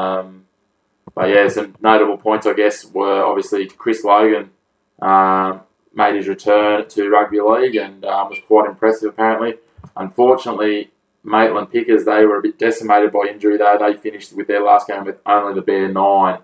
Some notable points, I guess, were obviously Chris Logan made his return to rugby league and was quite impressive apparently. Unfortunately, Maitland Pickers, they were a bit decimated by injury though. They finished with their last game with only the bare 9.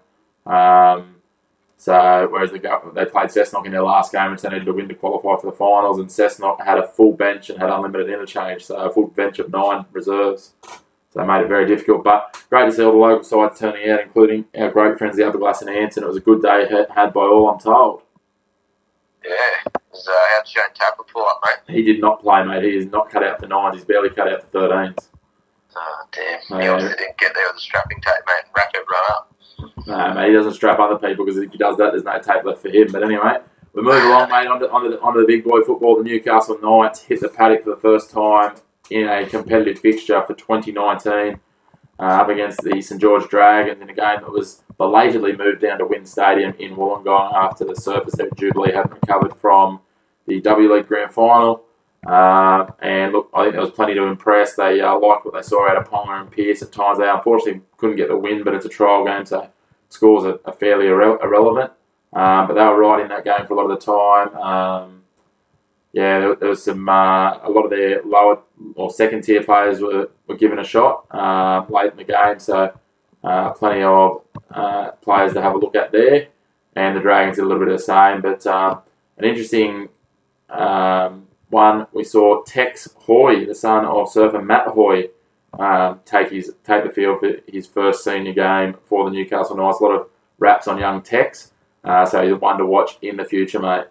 Whereas they played Cessnock in their last game, which they needed to win to qualify for the finals, and Cessnock had a full bench and had unlimited interchange, so a full bench of 9 reserves. So they made it very difficult, but great to see all the local sides turning out, including our great friends the Upperglass and Anson. It was a good day had by all, I'm told. Yeah, how'd Shane Tapper pull up, mate? He did not play, mate. He is not cut out for 9s. He's barely cut out for 13s. Oh, damn. He obviously didn't get there with the strapping tape, mate, and wrap everyone up. No, mate, he doesn't strap other people because if he does that, there's no tape left for him. But anyway, we move along, mate, onto the big boy football. The Newcastle Knights hit the paddock for the first time in a competitive fixture for 2019 up against the St George Dragons in a game that was belatedly moved down to Wynn Stadium in Wollongong after the surface at Jubilee hadn't recovered from the W League Grand Final. And look, I think there was plenty to impress. They liked what they saw out of Ponga and Pearce at times. They unfortunately couldn't get the win, but it's a trial game, so scores are fairly irrelevant. But they were right in that game for a lot of the time. There was some a lot of their lower or second tier players were given a shot late in the game, so plenty of players to have a look at there. And the Dragons did a little bit of the same, but an interesting one, we saw Tex Hoy, the son of surfer Matt Hoy, take the field for his first senior game for the Newcastle Knights. A lot of raps on young Tex, so he's one to watch in the future, mate.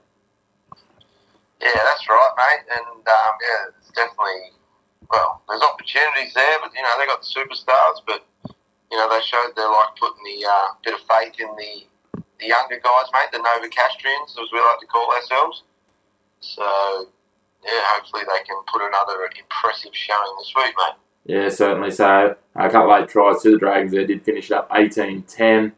Yeah, that's right, mate. And it's definitely, there's opportunities there, but they got the superstars, but they showed they like putting the bit of faith in the younger guys, mate, the Novocastrians, as we like to call ourselves. So, yeah, hopefully they can put another impressive showing this week, mate. Yeah, certainly. So, a couple of late tries to the Dragons there did finish it up 18-10.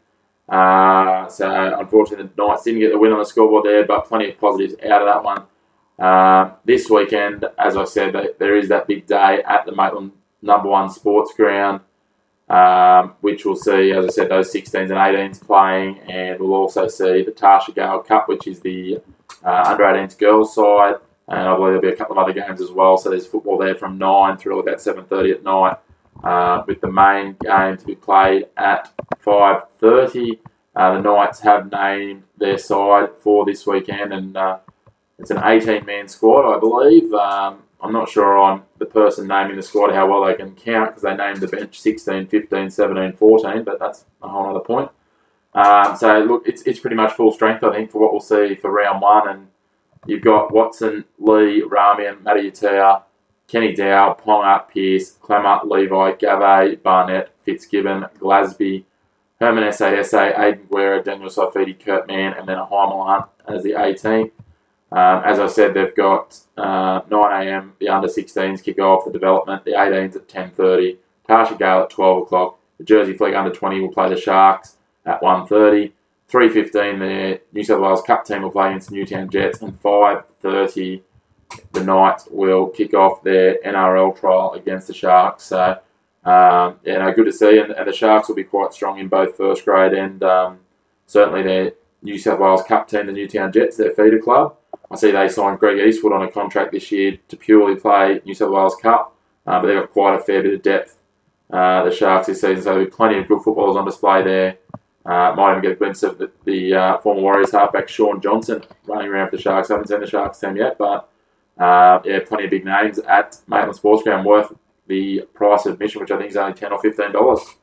So, unfortunately, the Knights didn't get the win on the scoreboard there, but plenty of positives out of that one. This weekend, as I said, there is that big day at the Maitland No. 1 Sports Ground, which we'll see, as I said, those 16s and 18s playing, and we'll also see the Tarsha Gale Cup, which is the under 18s girls side, and I believe there'll be a couple of other games as well. So there's football there from 9 through about 7:30 at night, with the main game to be played at 5:30. The Knights have named their side for this weekend, and it's an 18-man squad, I believe. I'm not sure on the person naming the squad how well they can count, because they named the bench 16, 15, 17, 14, but that's a whole other point. So, look, it's pretty much full strength, I think, for what we'll see for round 1. And you've got Watson, Lee, Ramian, Matty Kenny Dow, Ponga, Pearce, Clemmer, Levi, Gavay, Barnett, Fitzgibbon, Glasby, Herman S.A.S.A., Aidan Guerra, Daniel Saifidi, Kurt Mann, and then a Heimel Hunt as the 18. As I said, they've got 9 a.m. the under-16s kick off, the development, the 18s at 10:30, Tarsha Gale at 12 o'clock. The Jersey Flegg under-20 will play the Sharks at 1:30. 3:15, the New South Wales Cup team will play against Newtown Jets, and 5:30, the Knights will kick off their NRL trial against the Sharks. So, good to see. And the Sharks will be quite strong in both first grade and certainly their New South Wales Cup team, the Newtown Jets, their feeder club. I see they signed Greg Eastwood on a contract this year to purely play New South Wales Cup, but they've got quite a fair bit of depth, the Sharks, this season, so there'll be plenty of good footballers on display there. Might even get a glimpse of the former Warriors halfback Sean Johnson running around for the Sharks. I haven't seen the Sharks team yet, but plenty of big names at Maitland Sports Ground, worth the price of admission, which I think is only $10 or $15.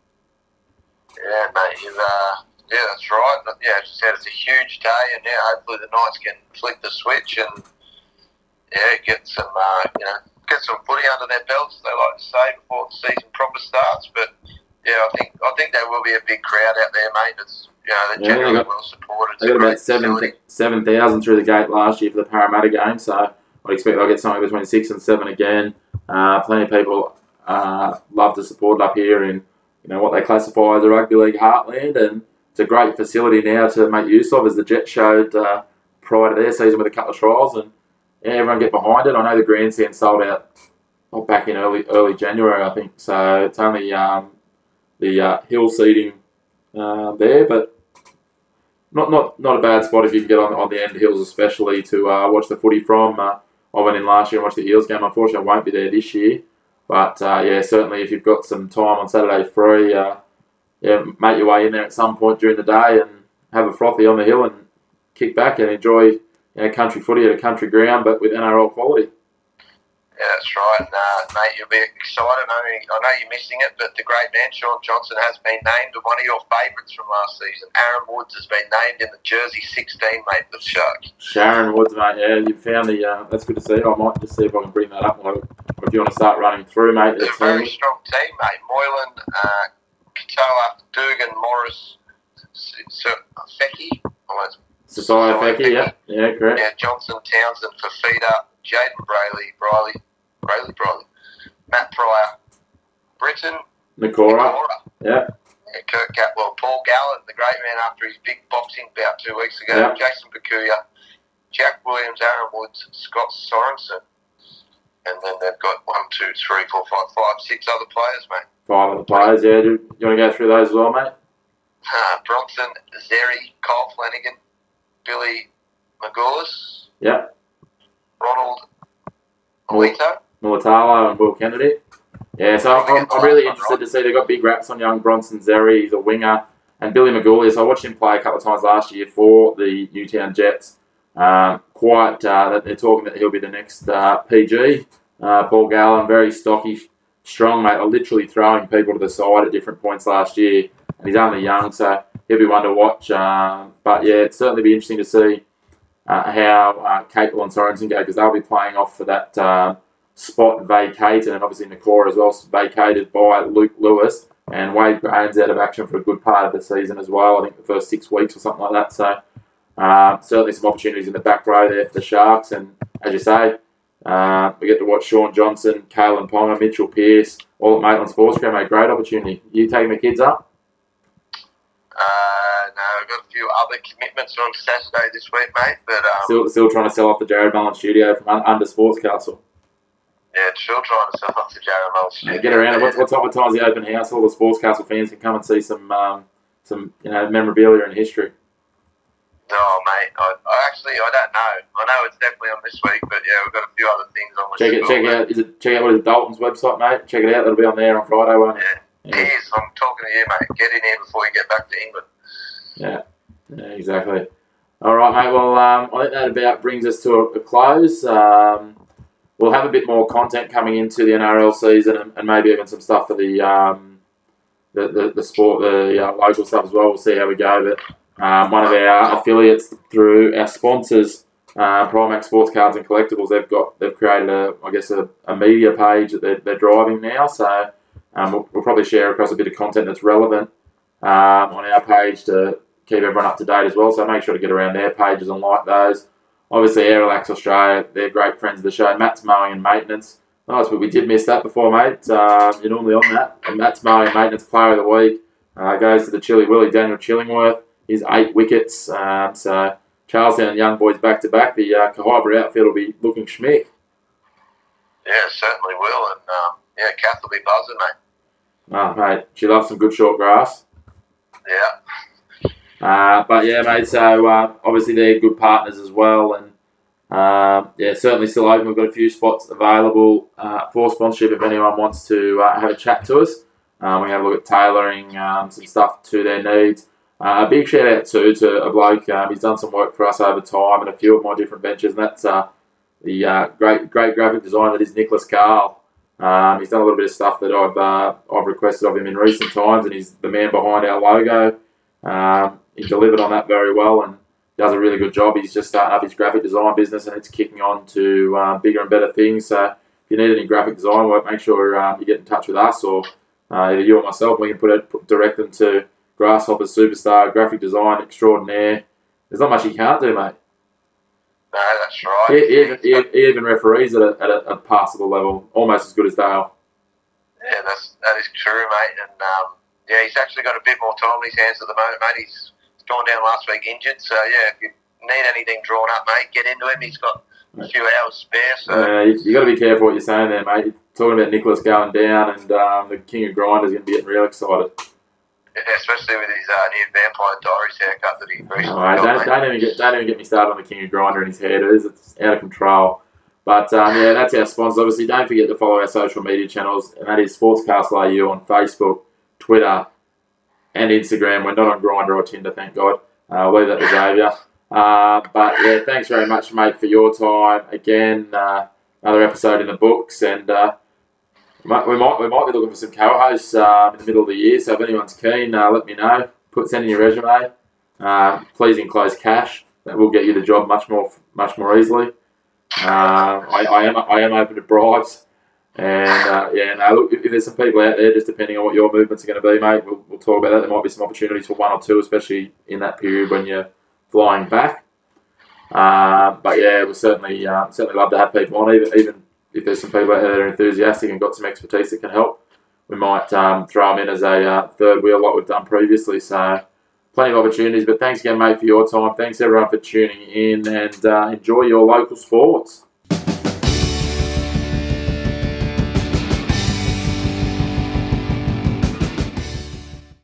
Yeah, mate, that's right. Yeah, as you said, it's a huge day, and hopefully the Knights can flick the switch and get some footy under their belts, as they like to say, before the season proper starts. But I think there will be a big crowd out there, mate. It's they're generally well supported. They got about 7,000 through the gate last year for the Parramatta game, so I'd expect they'll get somewhere between 6 and 7 again. Plenty of people love to support it up here in what they classify as a rugby league heartland, and it's a great facility now to make use of, as the Jets showed prior to their season with a couple of trials, and everyone get behind it. I know the grandstand sold out back in early January, I think, so it's only the hill seating there, but not a bad spot if you can get on the end hills, especially to watch the footy from. I went in last year and watched the Heels game. Unfortunately, I won't be there this year, but certainly if you've got some time on Saturday free, make your way in there at some point during the day and have a frothy on the hill and kick back and enjoy country footy at a country ground, but with NRL quality. Yeah, that's right. Mate, you'll be excited. I know you're missing it, but the great man, Sean Johnson, has been named one of your favourites from last season. Aaron Woods has been named in the Jersey 16, mate, for the Sharks. Sharon Woods, mate, you found that's good to see. I might just see if I can bring that up. If you want to start running through, mate. It's a very strong team, mate. Moylan, Katoa, Dugan, Morris, Fecchi. Society Fecchi, yeah, correct. Yeah, Johnson, Townsend, Fafita, Jaden Braley, Matt Pryor, Britton, Nakora. Yeah, Kurt Catwell, Paul Gallen, the great man after his big boxing bout 2 weeks ago, Jason Pakuya, Jack Williams, Aaron Woods, Scott Sorensen, and then they've got 6 other players, mate. 5 other players, yeah. Do you want to go through those as well, mate? Bronson, Zeri, Cole Flanagan, Billy Magoulis, Ronald Mulatalo and Will Kennedy. Yeah, so I'm really interested to see they've got big raps on young Bronson Zeri. He's a winger. And Billy Magoulis, I watched him play a couple of times last year for the Newtown Jets. They're talking that he'll be the next PG. Paul Gallen, very stocky, strong, mate. Literally throwing people to the side at different points last year. And he's only young, so he'll be one to watch. But it'd certainly be interesting to see how Capel and Sorensen go, because they'll be playing off for that spot vacated, and obviously Nakora as well, vacated by Luke Lewis, and Wade Graham's out of action for a good part of the season as well. I think the first 6 weeks or something like that. So certainly some opportunities in the back row there for the Sharks, and as you say, we get to watch Sean Johnson, Kalen Ponga, Mitchell Pearce, all at Maitland Sports Ground, mate. Great opportunity. You taking the kids up? No, I've got a few other commitments on Saturday this week, mate. But still trying to sell off the Jared Mullen studio from under Sports Castle. Yeah, still trying to sell off the Jared Mullen studio. Get around it. What time's the open house? All the Sports Castle fans can come and see some memorabilia and history. Oh, mate, I don't know. I know it's definitely on this week, but we've got a few other things on. Check out what is Dalton's website, mate. Check it out. That'll be on there on Friday, won't it? Yeah. It is. I'm talking to you, mate. Get in here before you get back to England. Yeah, exactly. All right, mate. Well, I think that about brings us to a close. We'll have a bit more content coming into the NRL season, and maybe even some stuff for the sport, the local stuff as well. We'll see how we go. But one of our affiliates, through our sponsors, Primax Sports Cards and Collectibles, they've created a media page that they're driving now. So we'll probably share across a bit of content that's relevant on our page to keep everyone up to date as well. So make sure to get around their pages and like those. obviously Aerolax Australia, they're great friends of the show. Matt's Mowing and Maintenance. Nice, but we did miss that before, mate. You're normally on that. And Matt's Mowing and Maintenance Player of the Week goes to the Chili Willie, Daniel Chillingworth. He's 8 wickets. So Charlestown and Young Boys back-to-back. The Kahibra outfield will be looking schmick. Yeah, certainly will. And, Kath will be buzzing, mate. Oh, mate, she loves some good short grass. Yeah. But yeah, mate, so obviously they're good partners as well. And certainly still open. We've got a few spots available for sponsorship if anyone wants to have a chat to us. We can have a look at tailoring some stuff to their needs. A big shout out too to a bloke. He's done some work for us over time and a few of my different ventures, and that's the great graphic designer that is Nicholas Carl. He's done a little bit of stuff that I've requested of him in recent times, and he's the man behind our logo. He delivered on that very well and does a really good job. He's just starting up his graphic design business, and it's kicking on to bigger and better things. So if you need any graphic design work, make sure you get in touch with us or either you or myself. We can direct them to Grasshopper's Superstar Graphic Design Extraordinaire. There's not much he can't do, mate. No, that's right. He even referees at a passable level, almost as good as Dale. Yeah, that is true, mate. And he's actually got a bit more time on his hands at the moment, mate. He's gone down last week injured, so yeah, if you need anything drawn up, mate, get into him. He's got a few hours spare. So you got to be careful what you're saying there, mate. You're talking about Nicholas going down, and the King of Grinders going to be getting real excited. Yeah, especially with his new Vampire Diaries haircut that he recently got. Don't even get me started on the King of Grinder and his hairdos. It's out of control. But that's our sponsors. Obviously, don't forget to follow our social media channels, and that is Sportscastle AU on Facebook, Twitter, and Instagram. We're not on Grindr or Tinder, thank God. I'll leave that to Xavier. But yeah, thanks very much, mate, for your time. Again, another episode in the books, and we might be looking for some co-hosts in the middle of the year. So if anyone's keen, let me know. Send in your resume. Please enclose cash. That will get you the job much more easily. I am open to bribes. And look, if there's some people out there, just depending on what your movements are going to be, mate, we'll talk about that. There might be some opportunities for one or two, especially in that period when you're flying back. But yeah, we'll certainly love to have people on, even if there's some people out there that are enthusiastic and got some expertise that can help. We might throw them in as a third wheel like we've done previously. So plenty of opportunities. But thanks again, mate, for your time. Thanks everyone for tuning in, and enjoy your local sports.